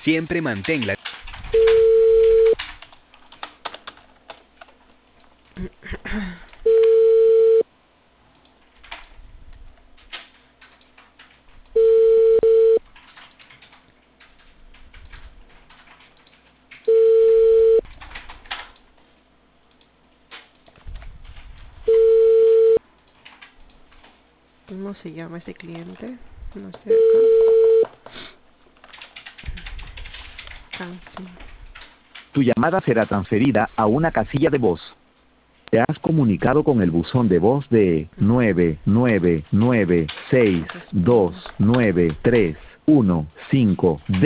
Siempre mantén la... ¿Cómo se llama ese cliente? No sé acá. Cancel. Tu llamada será transferida a una casilla de voz. Te has comunicado con el buzón de voz de 999629315.